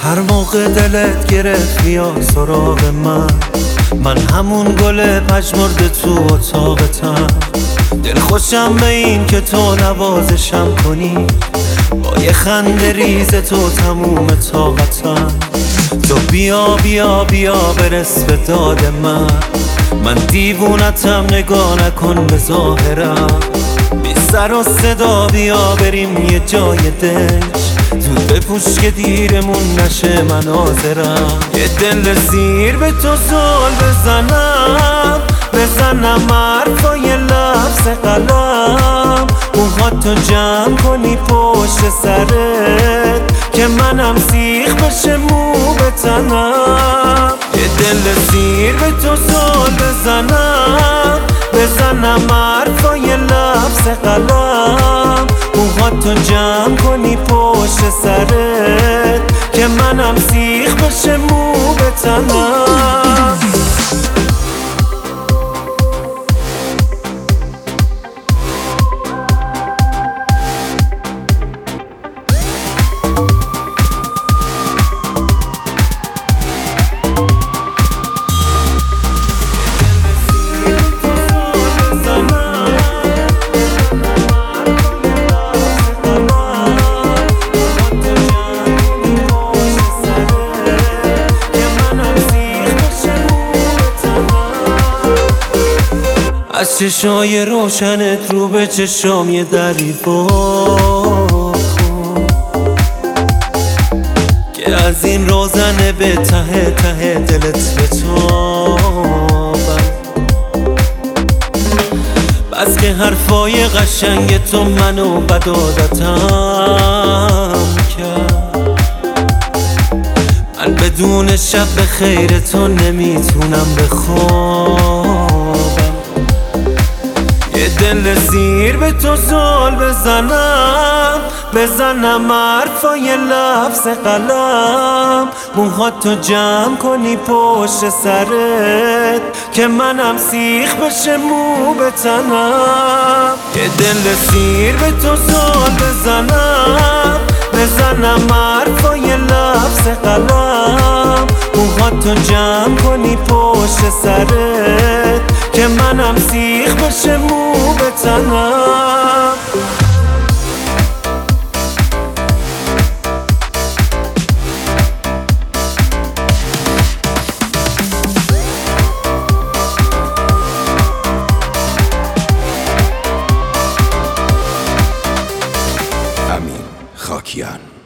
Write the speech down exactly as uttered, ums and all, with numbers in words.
هر موقع دلت گرفت بیا سراغ من، من همون گل پژمرده تو اتاقتم. دل خوشم به این که تو نوازشم کنی، با یه خنده ریز تو تموم طاقتم. تو بیا بیا بیا برس به داد من، من دیوونتم نگاه نکن به ظاهرم. بی سر و صدا بیا بریم یه جای دنج، زود بپوش که دیرمون نشه مناظرم. یه دل زیر به تو زل بزنم، بزنم حرفای لفظ قلم. موهاتو جمع کنی پشت سرت که منم سیخ بشه مو به تنم. یه دل زیر به تو زل بزنم، بزنم حرفای لفظ قلم. موهاتو جمع کنی پشت سرت که منم سیخ بشه مو به تنم. از چشای روشنت رو به چشام یه دری با که از این روزنه به ته ته دلت بتابم. بس که حرفای قشنگ تو منو بد عادتم کرد، من بدون شب به خیر تو نمیتونم بخوابم. یه دل زیر به تو زل بزنم، بزنم حرفای لفظ قلم. موهاتو جمع کنی پشت سرت که منم سیخ بشه مو به تنم. یه دل زیر به تو زل بزنم، بزنم حرفای لفظ قلم. موهاتو جمع کنی پشت سرت که منم سیخ بشه مو به تنم. امین خاکیان.